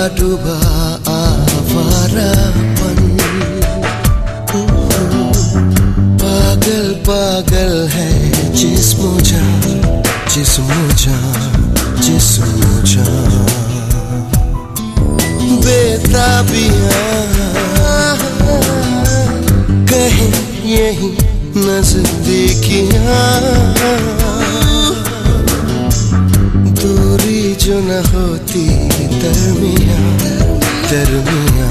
डूबा आवारापन, पागल पागल है जिस्म जान, जिस्म जान, जिस्म जान। बेताबियां कहीं यही नजदीकियां, दूरी जो न होती दरमियां, दरमियां,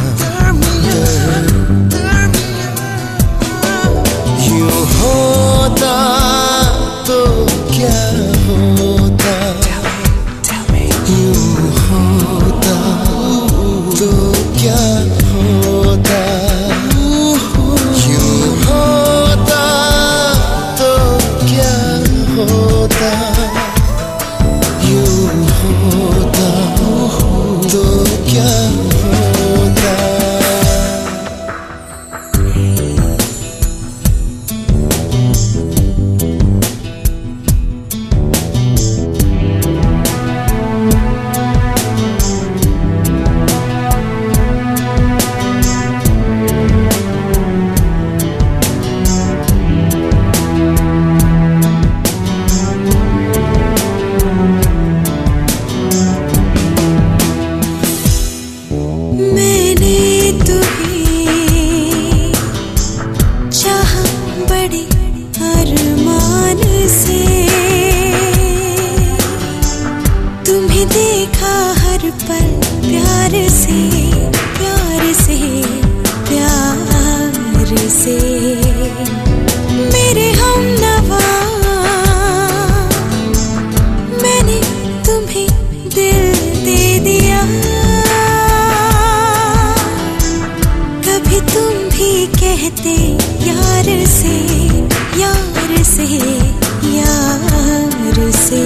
यूं होता तो क्या होता, यूं होता तो क्या होता, यूं होता तो क्या होता, यूं होता तो क्या होता। देखा हर पल प्यार से, प्यार से, प्यार से। मेरे हमनवा मैंने तुम्हें दिल दे दिया, कभी तुम भी कहते यार से, यार से, यार से।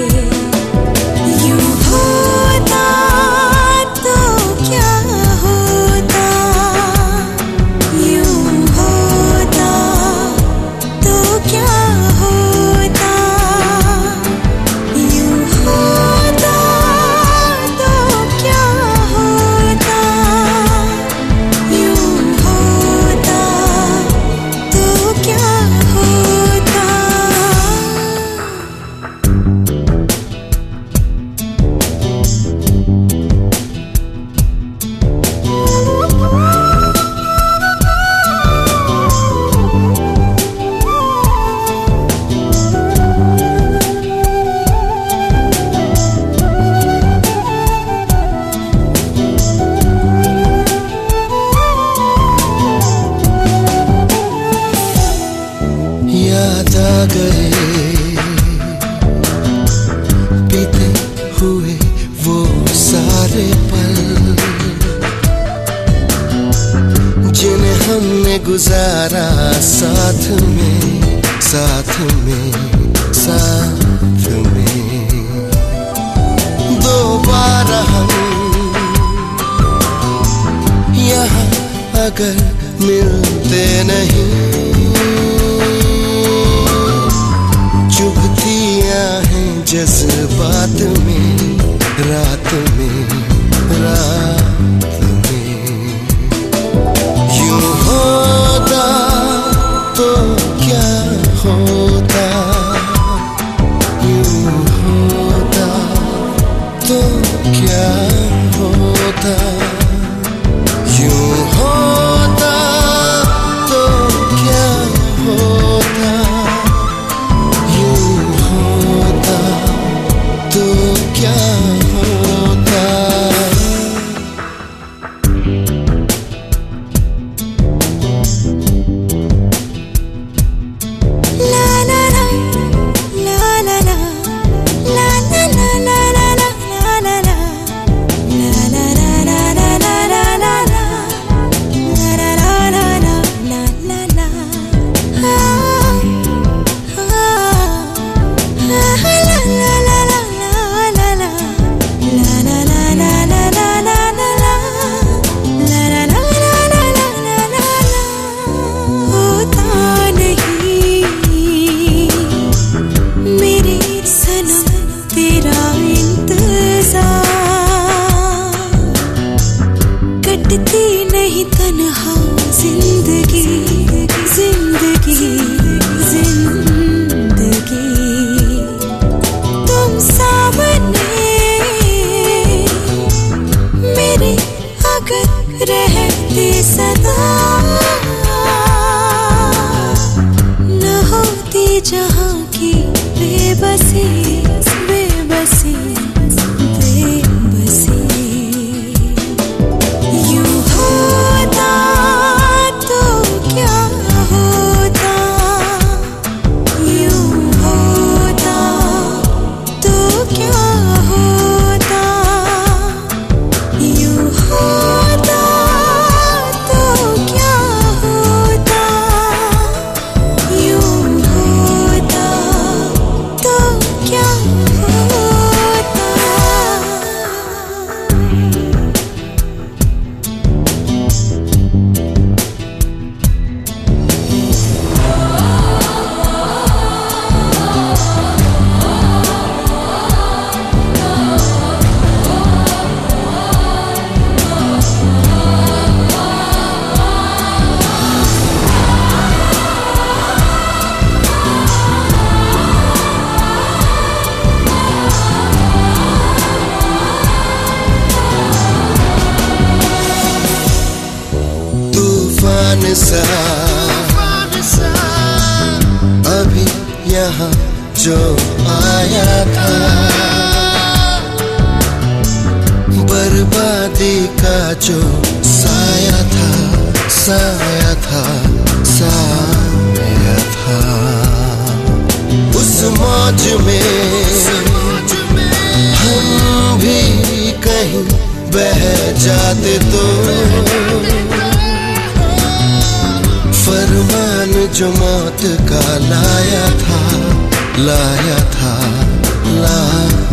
याद आ गए बीते हुए वो सारे पल, जिन्हें हमने गुजारा साथ में, साथ में, साथ में। दोबारा हम यहाँ अगर मिलते नहीं, चुभतियाँ हैं जज्बात में, रात में, रात में। यूं होता तो क्या होता, यूं होता तो क्या होता, यूं होता तो क्या होता, तो क्या होता। होती सदा, न होती जहाँ की बेबसी, बेबसी, बेबसी। यूं होता तो क्या होता, यूं होता तो क्या होता, यूं होता तो क्या होता, यूं होता तो क्या होता। तूफान सा अभी यहाँ जो आया था, बर्बादी का जो साया था, साया था, साया था। उस मौज में हम भी कहीं बह जाते तो, फरमान जो मौत का लाया था, लाया था, लाया